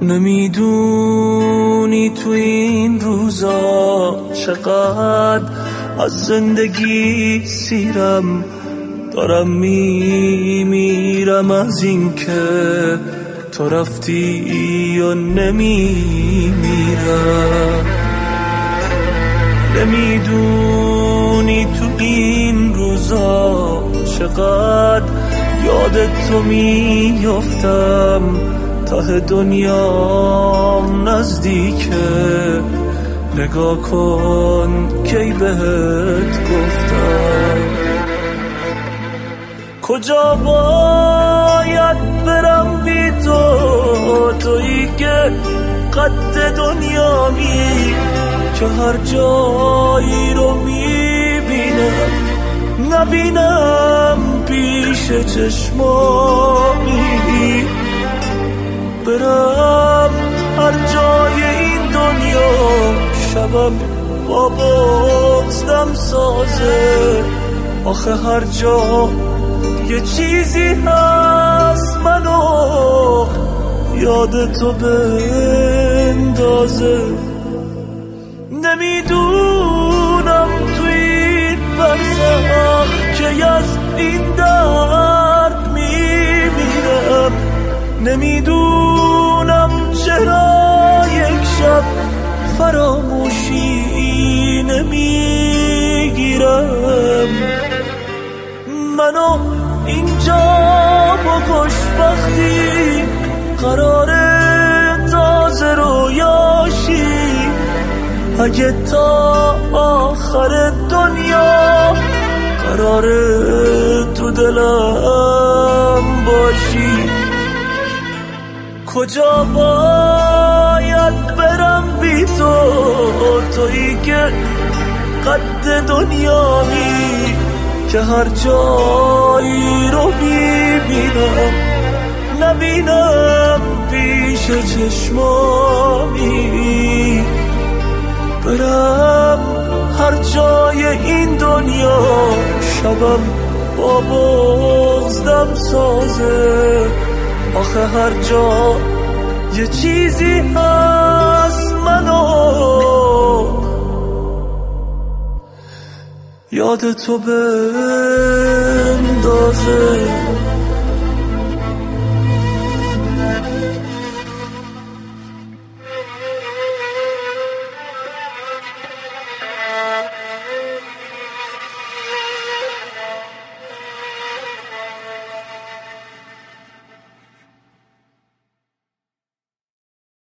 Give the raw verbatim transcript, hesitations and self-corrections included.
نمیدونی تو این روزا چقدر از زندگی سیرم، دارم میمیرم از این که تو رفتی و نمیمیرم. نمیدونی تو این روزا چقدر یادت تو میافتم، ته دنیام نزدیکه، نگاه کن کی بهت گفتم. کجا باید برم بی تو، تویی که قد دنیامی، که هر جایی رو میبینم نبینم پیش چشمامی. برم هر جای این دنیا شبم با بغضم سازه، آخه هر جا یه چیزی هست منو یاد تو بندازه. نمیدونم تو این برزخ که از این درد میمیرم، نمیدونم چرا یک شب فراموشی نمیگیرم. منو اینجا بکش وقتی قراره تازه رویاشی، اگه تا آخر دنیا قراره تو دلم باشی. کجا باید برم بی تو، تویی که قد دنیامی، که هر جایی رو میبینم نبینم پیش چشمامی. برم هر جای این دنیا شبم با بغضم سازه، آخه هر جا یه چیزی هست منو یاد تو بندازه.